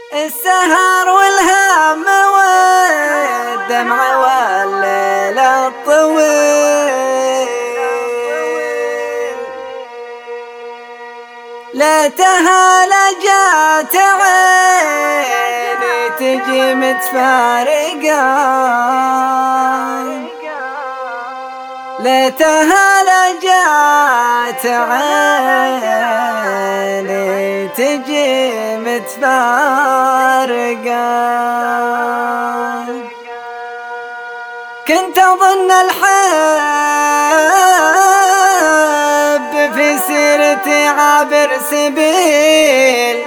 السهر والهم والدمع والليل الطويل، ليتها لجات عيني تجي متفارقة، ليتها لجات عيني تجي متفارقة. كنت أظن الحب في سيرتي عابر سبيل،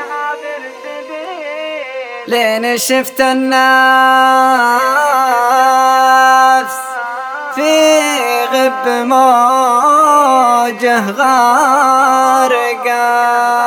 لين شفت النفس في غب موجه غارقة.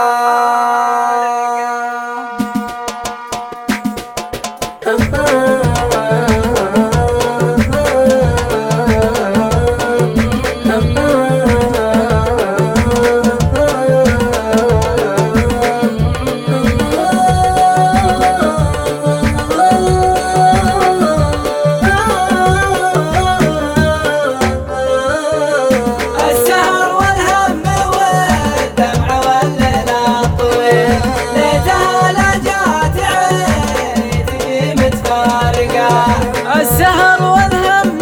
السهر والهم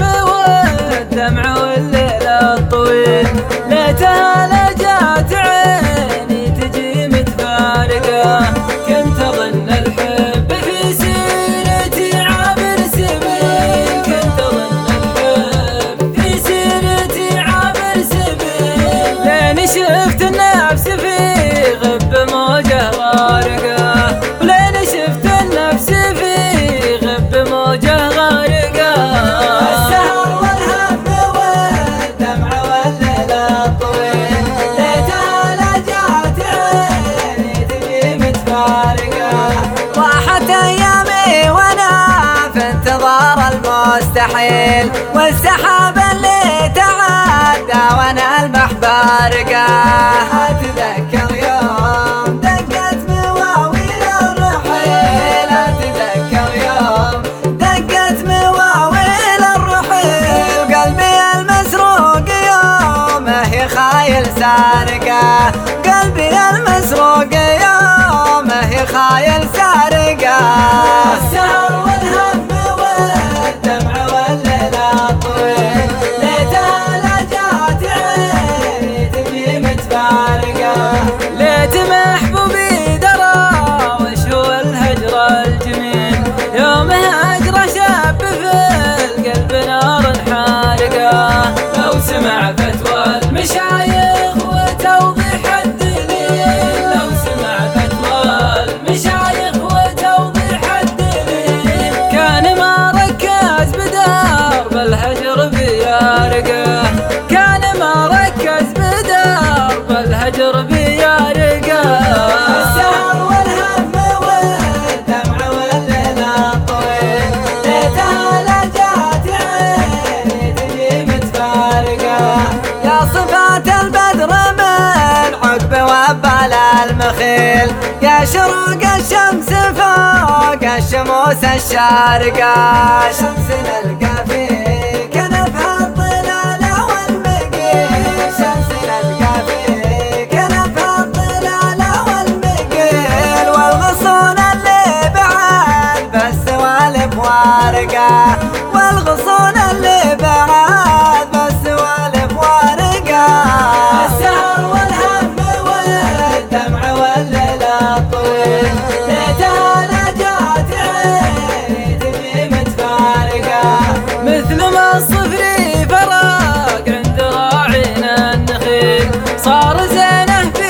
والدمع والليل الطويل، ليتها لجات عيني تجي متفارقة. كنت أظن الحب في سيرتي عابر سبيل، كنت أظن الحب في سيرتي عابر سبيل، لين شفت النفس في غب موجه غارقة، ولين شفت النفس في غب موجه غارقة. السهر والهم والدمع والليل الطويل، ليتها لجات عيني تجي متفارقة. راحت أيامي وأنا في انتظار المستحيل، والسحاب اللي تعدى وأنا المح بارقة. أتذكر يوم دقت مواويل الرحيل، أتذكر يوم دقت مواويل الرحيل، قلبي المسروق يومه يخايل سارقة، قلبي المسروق يومه يخايل سارقة. السهر والهم والدمع والليل الطويل، ليتها لجات عيني تجي متفارقة. ليت محبوبي درى وش هو الهجر الجميل، يومه هجر شاب في القلب نار حارقة. لو سمع فتوى المشايخ وتوضيح الدليل، لو سمع فتوى المشايخ وتوضيح الدليل، كان ما ركز بدرب الهجر بيارقة، كان ما ركز بدرب الهجر بيارقة. السهر والهم والدمع والليل الطويل، ليتها لجات عيني تجي متفارقة. يا صفات البدر من عقب وبال المخيل، يا شروق الشمس فوق الشموس الشارقة. شمس نلقى فيك كنفها الظلال والمقيل، شمس نلقى فيك كنفها الظلال والمقيل، والغصون اللي بعد بالسوالف وارقة، والغصون اللي بعد بالسوالف وارقة. السهر والهم والدمع والليل الطويل، ليتها لجات عيني تجي متفارقة. مثل ما الصفري فراق عند راعينا النخيل، صار زينه في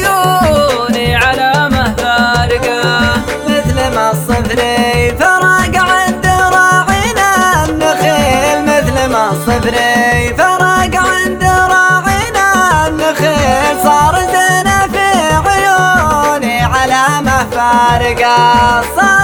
عيوني علامة فارقة. مثل ما الصفري فراق عند راعينا النخيل، مثل ما الصفري فراق عند راعينا النخيل، صار زينه في عيوني علامة فارقة.